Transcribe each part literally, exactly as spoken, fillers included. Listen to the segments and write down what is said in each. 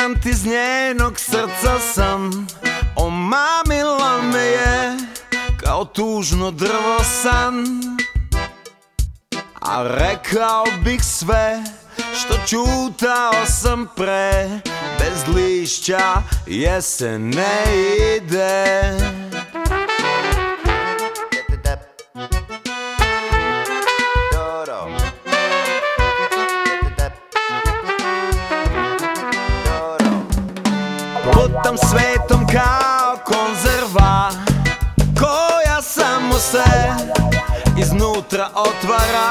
emigrant, iz njenog srca sam. Omamila me je kao tužno drvo san, a rekao bih sve što čutao sam pre. Bez lišća jesen ne ide. Putam svetom kao konzerva koja samo se iznutra otvara.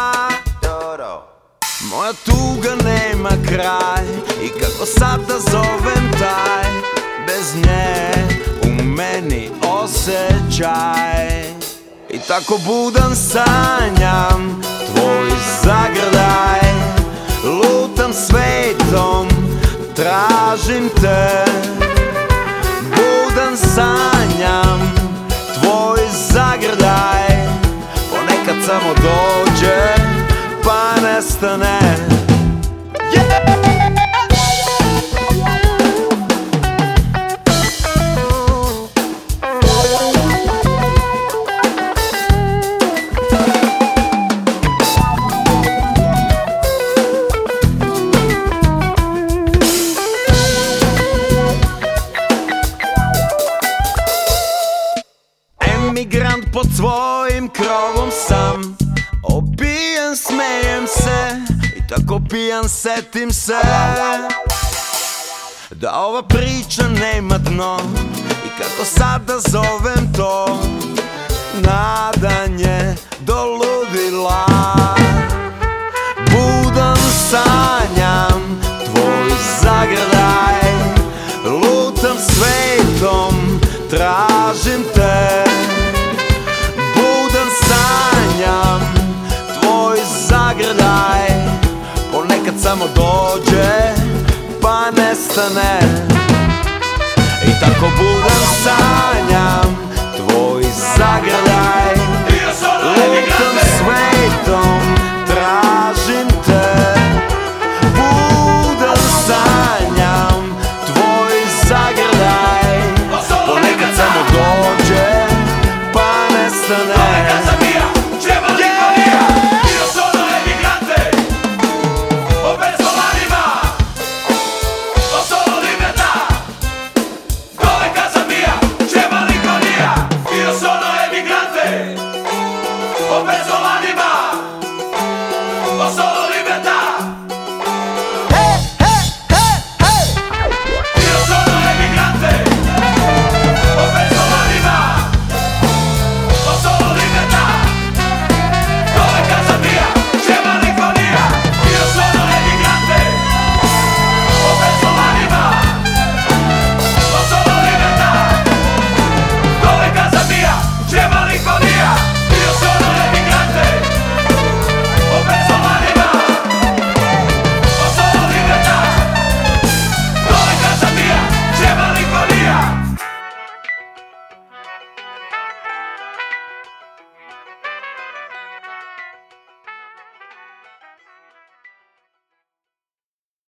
Moja tuga nema kraj i kako sad da zovem taj, bez nje u meni osjećaj. I tako budan sanjam tvoj zagrljaj, lutam svetom, tražim te. Budan sanjam tvoj zagrljaj, ponekad samo dođe pa nestane. Yeah! Emigrant pod svojim krovom sam, opijen smejem se i tako pijan setim se da ova priča nema dno i kako sada zovem to nadanje do ludila. Budan sanjam tvoj zagrljaj, lutam svetom, tražim te. Budan sanjam tvoj zagrljaj, ponekad samo dođe pa nestane. I tako budan sanjam tvoj zagrljaj, lutam svetom, tražim te. Budan sanjam tvoj zagrljaj, ponekad samo dođe pa nestane. Ho perso l'anima, ho solo